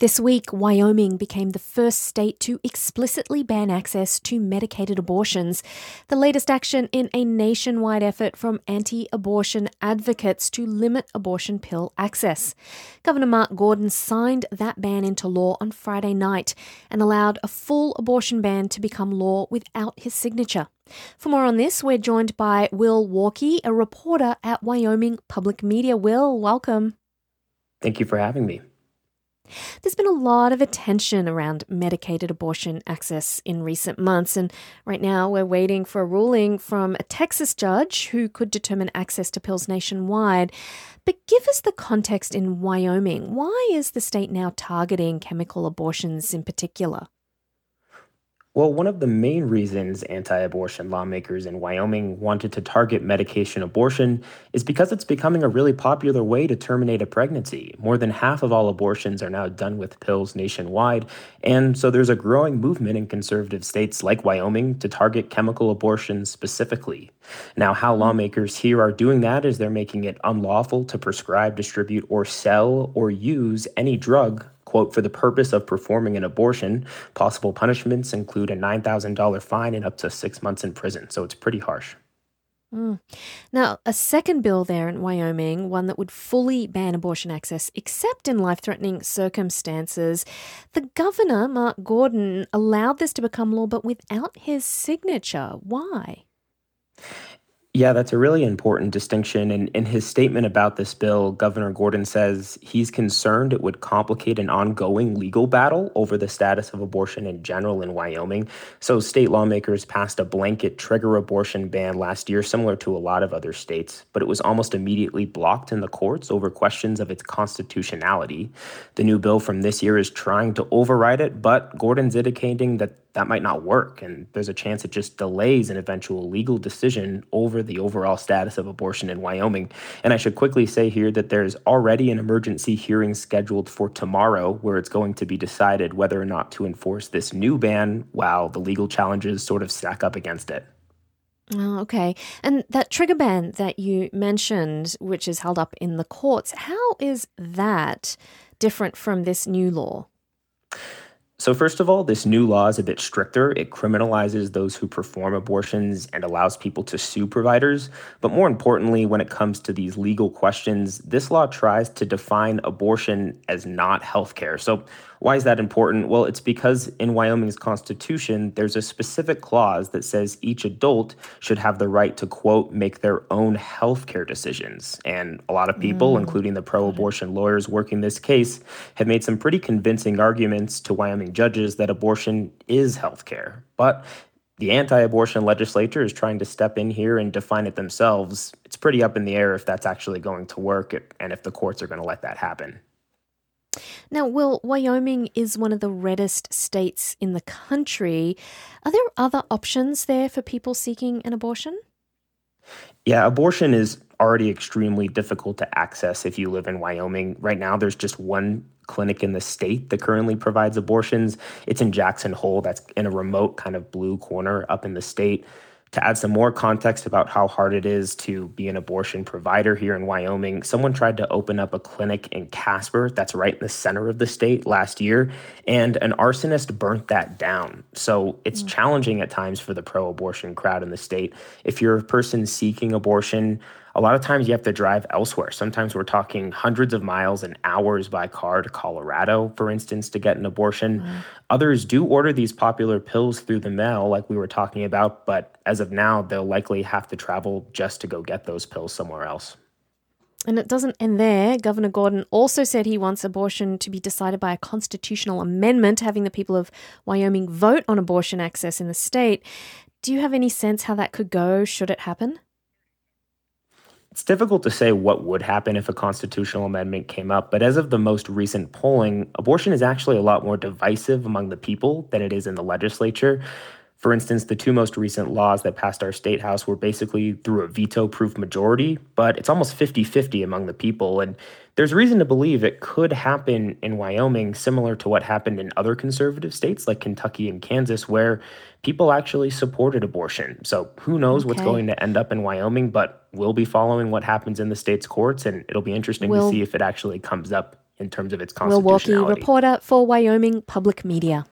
This week, Wyoming became the first state to explicitly ban access to medicated abortions, the latest action in a nationwide effort from anti-abortion advocates to limit abortion pill access. Governor Mark Gordon signed that ban into law on Friday night and allowed a full abortion ban to become law without his signature. For more on this, we're joined by Will Walkey, a reporter at Wyoming Public Media. Will, welcome. Thank you for having me. There's been a lot of attention around medicated abortion access in recent months, and right now we're waiting for a ruling from a Texas judge who could determine access to pills nationwide. But give us the context in Wyoming. Why is the state now targeting chemical abortions in particular? Well, one of the main reasons anti-abortion lawmakers in Wyoming wanted to target medication abortion is because it's becoming a really popular way to terminate a pregnancy. More than half of all abortions are now done with pills nationwide, and so there's a growing movement in conservative states like Wyoming to target chemical abortion specifically. Now, how lawmakers here are doing that is they're making it unlawful to prescribe, distribute, or sell or use any drug, quote, for the purpose of performing an abortion. Possible punishments include a $9,000 fine and up to 6 months in prison. So it's pretty harsh. Now, a second bill there in Wyoming, one that would fully ban abortion access except in life-threatening circumstances. The governor, Mark Gordon, allowed this to become law but without his signature. Why? Yeah, that's a really important distinction. And in his statement about this bill, Governor Gordon says he's concerned it would complicate an ongoing legal battle over the status of abortion in general in Wyoming. So state lawmakers passed a blanket trigger abortion ban last year, similar to a lot of other states, but it was almost immediately blocked in the courts over questions of its constitutionality. The new bill from this year is trying to override it, but Gordon's indicating that might not work, and there's a chance it just delays an eventual legal decision over the overall status of abortion in Wyoming. And I should quickly say here that there's already an emergency hearing scheduled for tomorrow where it's going to be decided whether or not to enforce this new ban while the legal challenges sort of stack up against it. Oh, okay. And that trigger ban that you mentioned, which is held up in the courts, how is that different from this new law? So first of all, this new law is a bit stricter. It criminalizes those who perform abortions and allows people to sue providers. But more importantly, when it comes to these legal questions, this law tries to define abortion as not healthcare. So why is that important? Well, it's because in Wyoming's constitution, there's a specific clause that says each adult should have the right to, quote, make their own healthcare decisions. And a lot of people, including the pro-abortion lawyers working this case, have made some pretty convincing arguments to Wyoming judges that abortion is healthcare. But the anti-abortion legislature is trying to step in here and define it themselves. It's pretty up in the air if that's actually going to work and if the courts are going to let that happen. Now, Will, Wyoming is one of the reddest states in the country. Are there other options there for people seeking an abortion? Yeah, abortion is already extremely difficult to access if you live in Wyoming. Right now, there's just one clinic in the state that currently provides abortions. It's in Jackson Hole. That's in a remote kind of blue corner up in the state. To add some more context about how hard it is to be an abortion provider here in Wyoming, someone tried to open up a clinic in Casper, that's right in the center of the state, last year, and an arsonist burnt that down. So it's challenging at times for the pro-abortion crowd in the state. If you're a person seeking abortion, a lot of times you have to drive elsewhere. Sometimes we're talking hundreds of miles and hours by car to Colorado, for instance, to get an abortion. Others do order these popular pills through the mail, like we were talking about, but as of now, they'll likely have to travel just to go get those pills somewhere else. And it doesn't end there. Governor Gordon also said he wants abortion to be decided by a constitutional amendment, having the people of Wyoming vote on abortion access in the state. Do you have any sense how that could go should it happen? It's difficult to say what would happen if a constitutional amendment came up, but as of the most recent polling, abortion is actually a lot more divisive among the people than it is in the legislature. For instance, the two most recent laws that passed our state house were basically through a veto-proof majority, but it's almost 50-50 among the people. And there's reason to believe it could happen in Wyoming, similar to what happened in other conservative states like Kentucky and Kansas, where people actually supported abortion. So who knows what's going to end up in Wyoming, but we'll be following what happens in the state's courts, and it'll be interesting to see if it actually comes up in terms of its Milwaukee constitutionality. reporter for Wyoming Public Media.